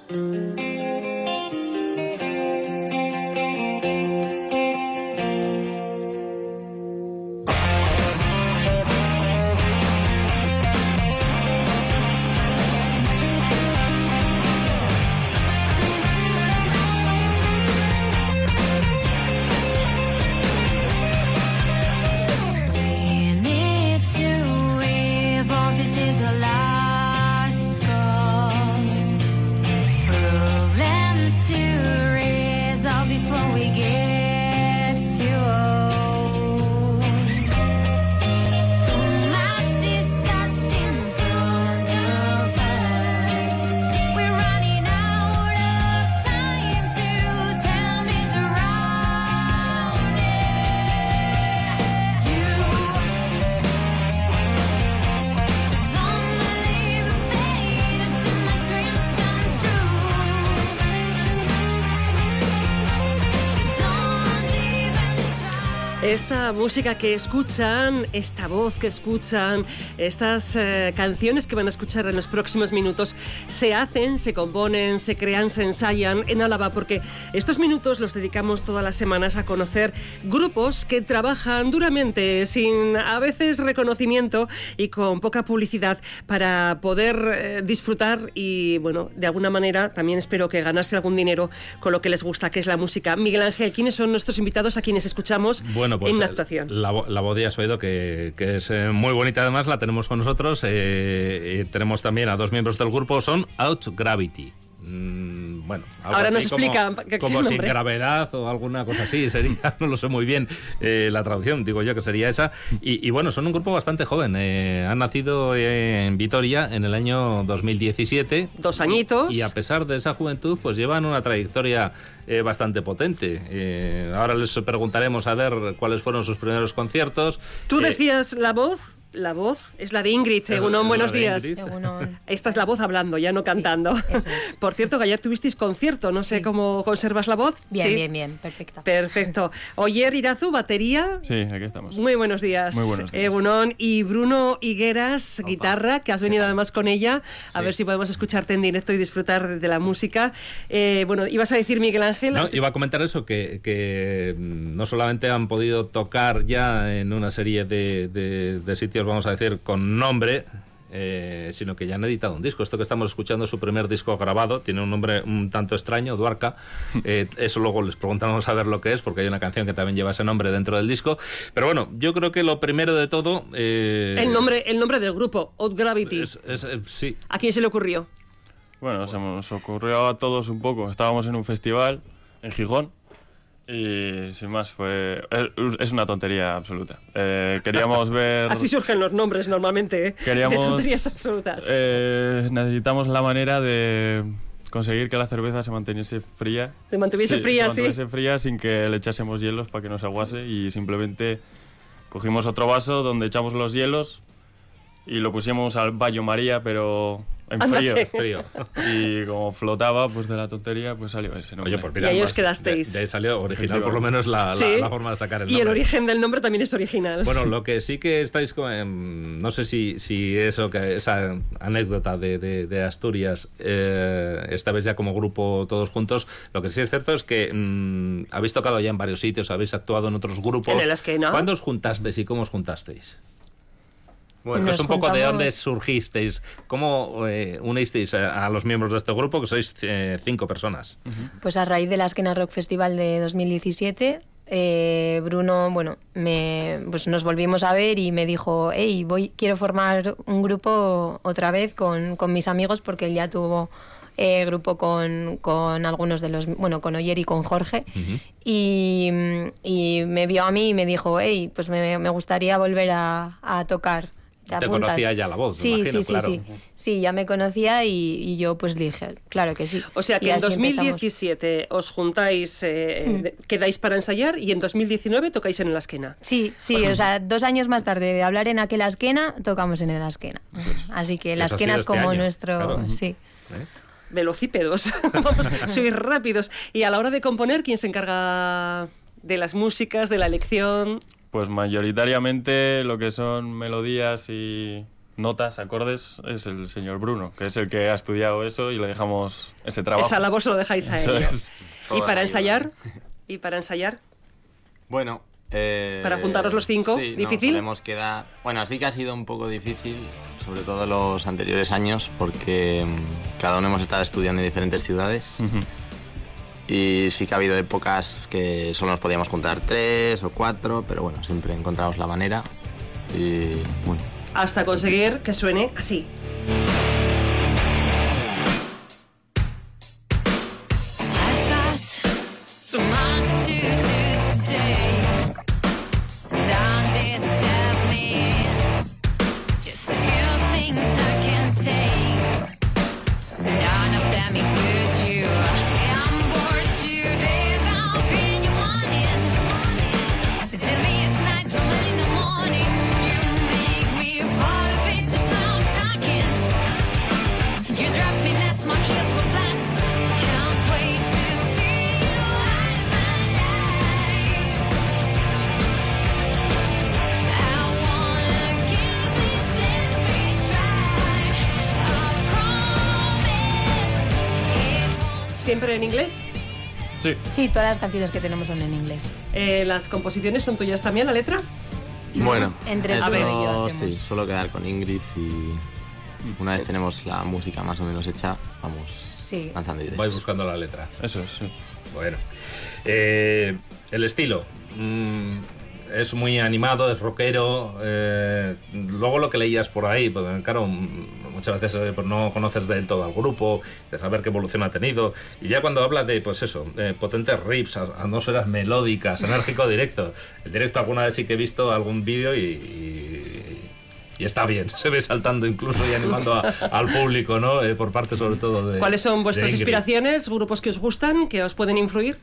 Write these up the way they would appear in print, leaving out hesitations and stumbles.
Esta música que escuchan, esta voz que escuchan, estas canciones que van a escuchar en los próximos minutos, se hacen, se componen, se crean, se ensayan en Álava, porque estos minutos los dedicamos todas las semanas a conocer grupos que trabajan duramente, sin a veces reconocimiento y con poca publicidad, para poder disfrutar y, bueno, de alguna manera también espero que ganarse algún dinero con lo que les gusta, que es la música. Miguel Ángel, ¿quiénes son nuestros invitados a quienes escuchamos? Bueno, pues en la actuación. La voz ya has oído que es muy bonita, además la tenemos con nosotros. Tenemos también a dos miembros del grupo, son Out Gravity. Bueno, ahora nos explica como sin gravedad o alguna cosa así sería, no lo sé muy bien la traducción, digo yo que sería esa. Y bueno, son un grupo bastante joven, han nacido en Vitoria en el año 2017, 2 añitos, y a pesar de esa juventud pues llevan una trayectoria bastante potente. Ahora les preguntaremos a ver cuáles fueron sus primeros conciertos. Tú decías la voz. La voz es la de Ingrid. Egunon, buenos días. Egunon. Esta es la voz hablando, ya no cantando. Sí, eso es. Por cierto, que ayer tuvisteis concierto, no sé cómo conservas la voz. Bien, ¿sí? bien, perfecto. Perfecto. Oyer Irazu, batería. Sí, aquí estamos. Muy buenos días. Muy buenos días. Egunon. Y Bruno Higueras, guitarra, que has venido además con ella. A ver si podemos escucharte en directo y disfrutar de la música. Bueno, ibas a decir, Miguel Ángel. No, iba a comentar eso, que no solamente han podido tocar ya en una serie de sitios, vamos a decir, con nombre, sino que ya han editado un disco. Esto que estamos escuchando es su primer disco grabado, tiene un nombre un tanto extraño, Duarca. Eso luego les preguntamos a ver lo que es, porque hay una canción que también lleva ese nombre dentro del disco. Pero bueno, yo creo que lo primero de todo... El nombre del grupo, Out Gravity. Sí. ¿A quién se le ocurrió? Bueno, se nos ocurrió a todos un poco. Estábamos en un festival en Gijón y sin más, es una tontería absoluta. Queríamos ver... Así surgen los nombres normalmente, de tonterías absolutas. Necesitamos la manera de conseguir que la cerveza se manteniese fría. Se mantuviese fría, sí. Fría sin que le echásemos hielos para que no se aguase, y simplemente cogimos otro vaso donde echamos los hielos y lo pusimos al baño María, pero en frío. Y como flotaba, pues de la tontería, pues salió ese nombre. Oye, pues mira, y ahí os quedasteis. De ahí salió original, por lo menos la forma de sacar el nombre. Y el origen del nombre también es original. Bueno, lo que sí que estáis con... no sé si eso, que esa anécdota de Asturias, esta vez ya como grupo todos juntos, lo que sí es cierto es que habéis tocado ya en varios sitios, habéis actuado en otros grupos. En el Esquena. ¿Cuándo os juntasteis y cómo os juntasteis? Bueno, es un poco de dónde surgisteis, cómo unisteis a los miembros de este grupo, que sois 5 personas. Pues a raíz de la Esquena Rock Festival de 2017, Bruno, bueno, pues nos volvimos a ver y me dijo, hey, quiero formar un grupo otra vez con mis amigos, porque él ya tuvo grupo con algunos de los, bueno, con Oyer y con Jorge. Y me vio a mí y me dijo, hey, pues me gustaría volver a tocar. Te conocía ya la voz, me imagino, claro. Sí, ya me conocía y yo pues dije, claro que sí. O sea que en 2017 os juntáis, quedáis para ensayar, y en 2019 tocáis en la Esquena. Sí, o sea, 2 años más tarde de hablar en aquella Esquena, tocamos en la Esquena. Así que la Esquena es como nuestro... Claro. Sí. Velocípedos, vamos, sois rápidos. Y a la hora de componer, ¿quién se encarga de las músicas, de la elección? Pues mayoritariamente lo que son melodías y notas, acordes, es el señor Bruno, que es el que ha estudiado eso y le dejamos ese trabajo. Esa labor se lo dejáis a Eso él. es. ¿Y para ensayar? ¿Y para ensayar? Bueno, ¿Para juntaros los 5? sí, ¿Difícil? Nos solemos quedar... Bueno, sí que ha sido un poco difícil, sobre todo los anteriores años, porque cada uno hemos estado estudiando en diferentes ciudades. Y sí que ha habido épocas que solo nos podíamos juntar 3 o 4, pero bueno, siempre encontramos la manera. Y bueno. Hasta conseguir que suene así. ¿Siempre en inglés? Sí. Sí, todas las canciones que tenemos son en inglés. ¿Las composiciones son tuyas también, la letra? Bueno, Entre eso Bruno y yo hacemos. sí, suelo quedar con Ingrid y una vez tenemos la música más o menos hecha, vamos Sí. lanzando ideas. Vais buscando la letra. Eso es, sí. Bueno. El estilo. Es muy animado, es rockero. Luego lo que leías por ahí, pues claro, muchas veces pues no conoces del todo al grupo, de saber qué evolución ha tenido. Y ya cuando hablas de, pues eso, potentes riffs, atmósferas melódicas, enérgico directo. El directo alguna vez sí que he visto algún vídeo y está bien, se ve saltando incluso y animando al público, ¿no? Por parte sobre todo de... ¿Cuáles son vuestras de Ingrid. inspiraciones, grupos que os gustan, que os pueden influir?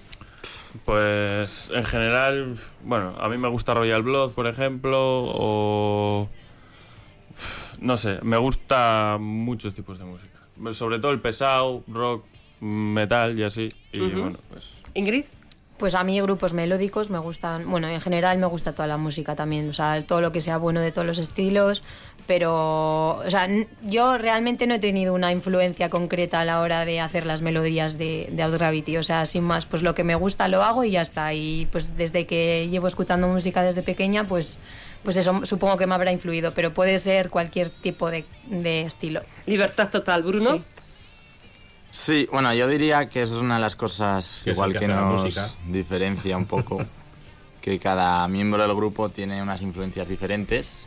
Pues en general, bueno, a mí me gusta Royal Blood, por ejemplo, o... No sé, me gusta muchos tipos de música. Sobre todo el pesado, rock, metal y así. Y bueno, pues... ¿Ingrid? Pues a mí grupos melódicos me gustan, bueno, en general me gusta toda la música también, o sea, todo lo que sea bueno de todos los estilos, pero, o sea, yo realmente no he tenido una influencia concreta a la hora de hacer las melodías de Outgravity, o sea, sin más, pues lo que me gusta lo hago y ya está, y pues desde que llevo escuchando música desde pequeña, pues eso supongo que me habrá influido, pero puede ser cualquier tipo de estilo. Libertad total, Bruno. Sí. Sí, bueno, yo diría que eso es una de las cosas Que es igual el que que hace la nos música. diferencia un poco, que cada miembro del grupo tiene unas influencias diferentes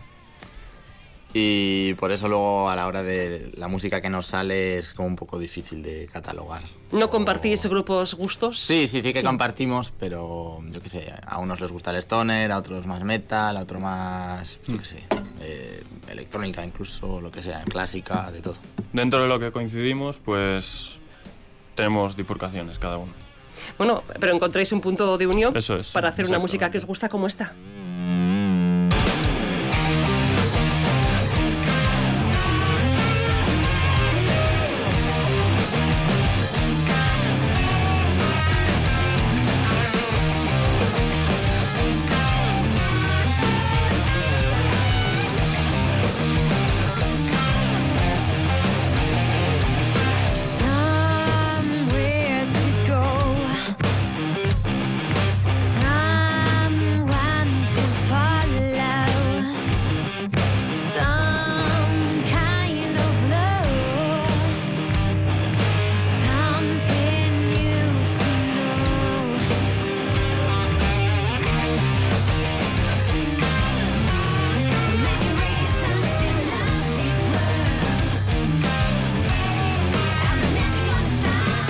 y por eso luego a la hora de la música que nos sale es como un poco difícil de catalogar. ¿No compartís grupos gustos? Sí que compartimos, pero yo qué sé, a unos les gusta el stoner, a otros más metal, a otros más, yo qué sé, electrónica incluso, lo que sea, clásica, de todo. Dentro de lo que coincidimos, pues tenemos bifurcaciones cada uno. Bueno, pero encontráis un punto de unión Eso es, para hacer una exactamente. música que os gusta como esta. Somewhere to go, someone to follow, some kind of love, something new to know. So many reasons to love this world. I'm never gonna stop.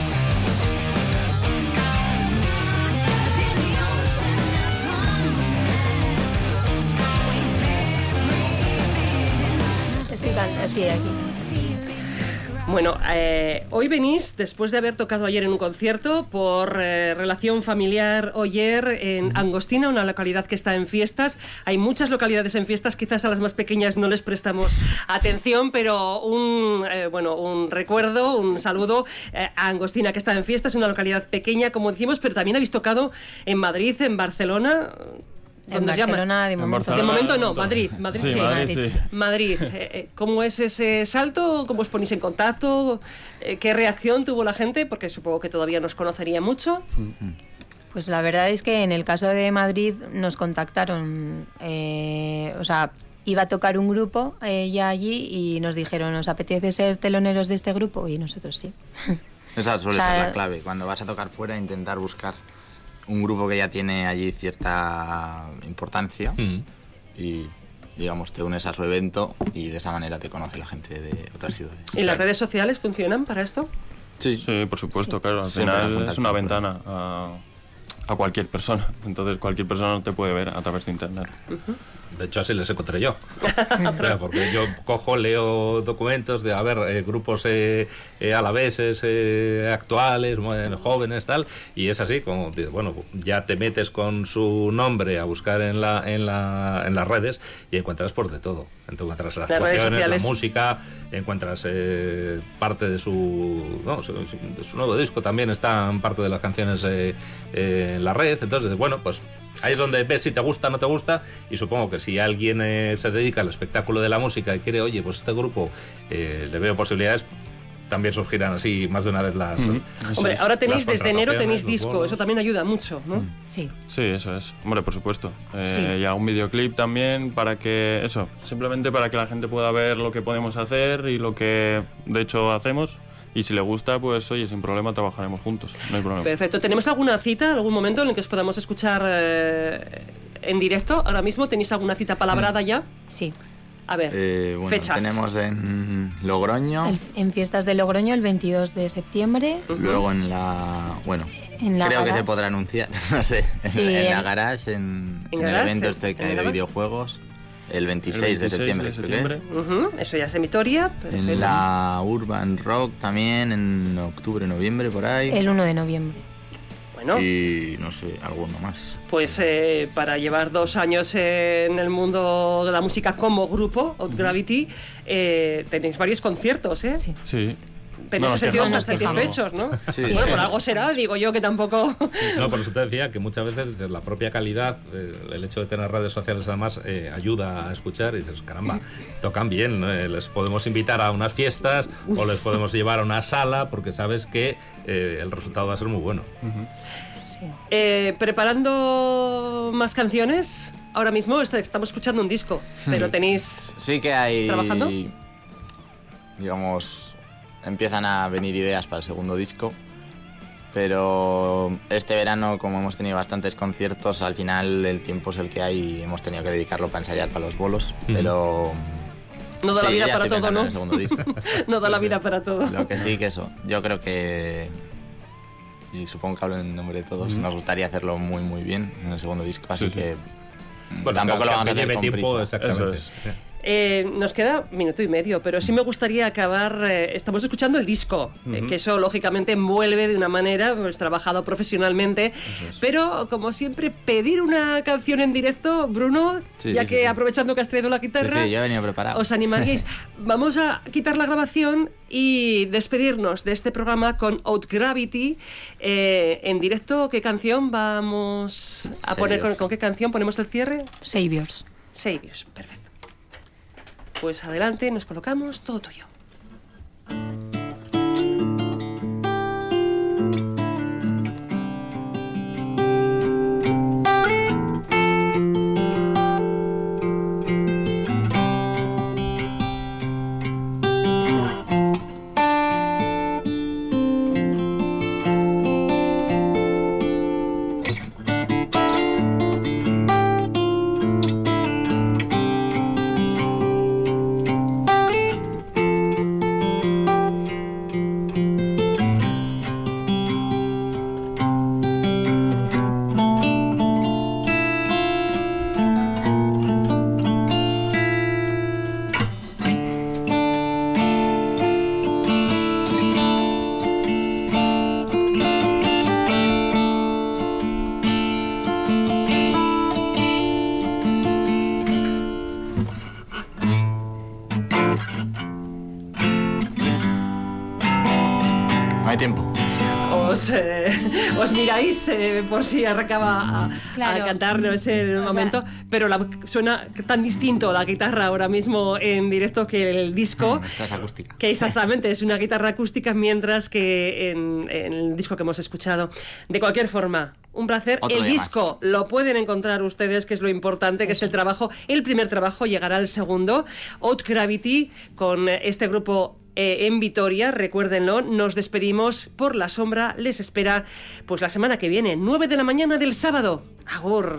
In the ocean of loneliness, with every Sí, aquí. Bueno, hoy venís, después de haber tocado ayer en un concierto, por relación familiar Oyer en Angostina, una localidad que está en fiestas. Hay muchas localidades en fiestas, quizás a las más pequeñas no les prestamos atención, pero un recuerdo, un saludo a Angostina, que está en fiestas, una localidad pequeña, como decimos, pero también habéis tocado en Madrid, en Barcelona. En ¿Dónde os llaman? Barcelona, de En momento. De Barcelona, momento no, todo. Madrid. Sí, sí. Madrid, sí. Madrid. ¿Cómo es ese salto? ¿Cómo os ponéis en contacto? ¿Qué reacción tuvo la gente? Porque supongo que todavía nos conocería mucho. Pues la verdad es que en el caso de Madrid nos contactaron, o sea, iba a tocar un grupo ya allí y nos dijeron, ¿os apetece ser teloneros de este grupo? Y nosotros sí. Esa suele O sea, ser la clave. Cuando vas a tocar fuera, intentar buscar un grupo que ya tiene allí cierta importancia y, digamos, te unes a su evento y de esa manera te conoce la gente de otras ciudades. ¿Y las redes sociales funcionan para esto? Sí. Sí, por supuesto, claro. Al Siempre final contacto es una por ahí. ventana a cualquier persona. Entonces cualquier persona te puede ver a través de internet. De hecho, así les encontré yo. Claro, porque yo cojo, leo documentos de, a ver, grupos alaveses, actuales, jóvenes, tal, y es así, como, bueno, ya te metes con su nombre a buscar en las redes y encuentras por de todo. Encuentras las Las redes actuaciones, la sociales. música, encuentras parte de su nuevo disco, también están parte de las canciones en la red. Entonces, bueno, pues ahí es donde ves si te gusta o no te gusta, y supongo que si alguien se dedica al espectáculo de la música y quiere, oye, pues este grupo le veo posibilidades, también surgirán así más de una vez las... Hombre, ahora tenéis, las desde enero tenéis contrataciones, los disco, bolos. eso también ayuda mucho, ¿no? Sí. Sí, eso es. Hombre, por supuesto. Sí. Y hago un videoclip también para que, eso, simplemente para que la gente pueda ver lo que podemos hacer y lo que de hecho hacemos. Y si le gusta, pues oye, sin problema trabajaremos juntos, no hay problema. Perfecto. ¿Tenemos alguna cita, algún momento en el que os podamos escuchar en directo? Ahora mismo tenéis alguna cita palabrada ya. Sí. A ver, Bueno, fechas. tenemos en Logroño, En Fiestas de Logroño el 22 de septiembre. luego en la... Bueno, En la creo que se Garage. podrá anunciar, no sé, Sí, en la en- Garage, en el Garage, evento este que en hay el de Garage. videojuegos, el 26, El 26 de septiembre, creo que es. Ujú, eso ya es en Vitoria. Perfecto. En la Urban Rock también, en octubre, noviembre, por ahí. El 1 de noviembre. Bueno, Y no sé, alguno más. pues para llevar 2 años en el mundo de la música como grupo, Out Gravity, tenéis varios conciertos, ¿eh? Sí. Sí. En No ese nos sentido quejamos, estáis no nos satisfechos, ¿no? Sí. Bueno, por algo será, digo yo que tampoco... No, por eso te decía que muchas veces la propia calidad, el hecho de tener redes sociales además ayuda a escuchar y dices, caramba, tocan bien, ¿no? Les podemos invitar a unas fiestas o les podemos llevar a una sala porque sabes que el resultado va a ser muy bueno. Sí. Preparando más canciones, ahora mismo estamos escuchando un disco, pero tenéis... Sí que hay... ¿Trabajando? Digamos, empiezan a venir ideas para el segundo disco, pero este verano, como hemos tenido bastantes conciertos, al final el tiempo es el que hay y hemos tenido que dedicarlo para ensayar para los bolos, pero... No da la sí, vida ya para estoy todo, pensando en ¿no? el segundo disco. No da la vida para todo. Lo que sí que eso, yo creo que, y supongo que hablo en nombre de todos, nos gustaría hacerlo muy muy bien en el segundo disco, así Sí, sí. que Bueno, tampoco lo vamos a hacer lleve con tiempo, prisa. exactamente. Eso Nos queda 1 minuto y medio, pero sí me gustaría acabar. Estamos escuchando el disco, que eso lógicamente envuelve de una manera, pues trabajado profesionalmente. Pero como siempre, pedir una canción en directo, Bruno, Sí, ya sí, que sí, sí. aprovechando que has traído la Sí, guitarra, sí, yo he venido preparado. ¿os animaríais? Vamos a quitar la grabación y despedirnos de este programa con Out Gravity. En directo, ¿qué canción vamos a poner? Saviors. ¿Con qué canción ponemos el cierre? Saviors. Saviors, perfecto. Pues adelante, nos colocamos, todo tuyo. No hay tiempo. os miráis por si arrancaba a Claro. cantar, no es el O sea, momento, pero suena tan distinto la guitarra ahora mismo en directo que el disco. Esta es acústica. Que exactamente es una guitarra acústica, mientras que en el disco que hemos escuchado. De cualquier forma, un placer. Otro El día disco lo pueden encontrar ustedes, que es lo importante, que es el trabajo. El primer trabajo llegará al segundo, Out Gravity, con este grupo en Vitoria, recuérdenlo. Nos despedimos por La Sombra. Les espera pues la semana que viene, 9 de la mañana del sábado. Agur.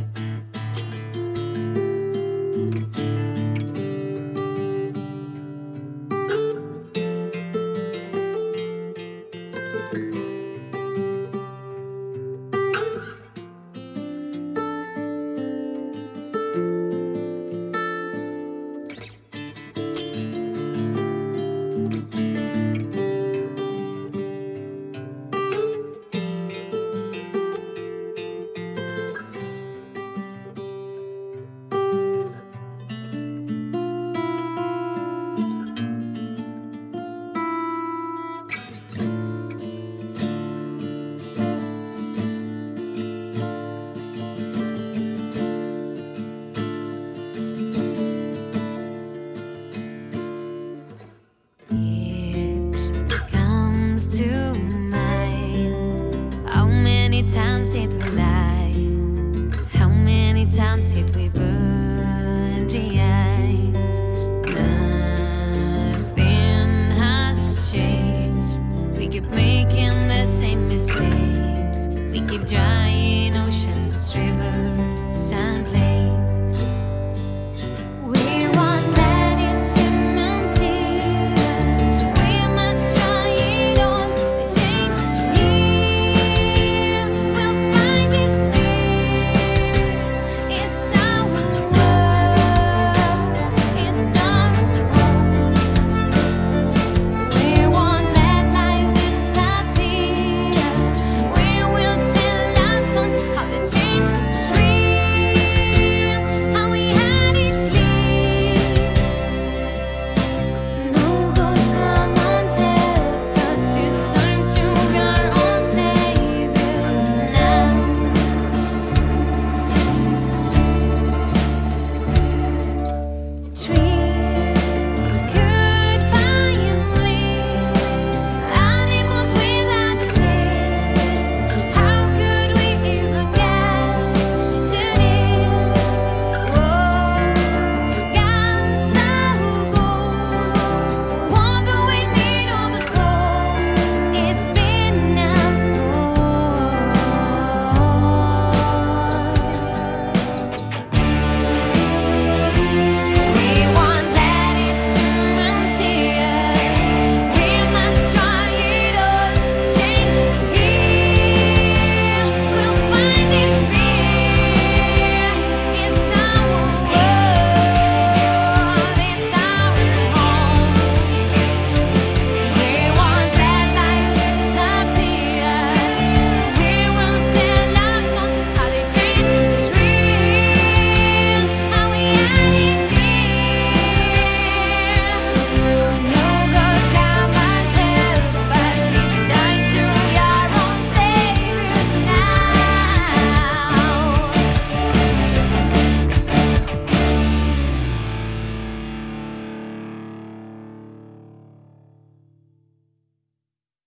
It comes to mind how many times did we lie? How many times did we burn the eyes? Nothing has changed. We keep making the same mistakes. We keep drying oceans, rivers.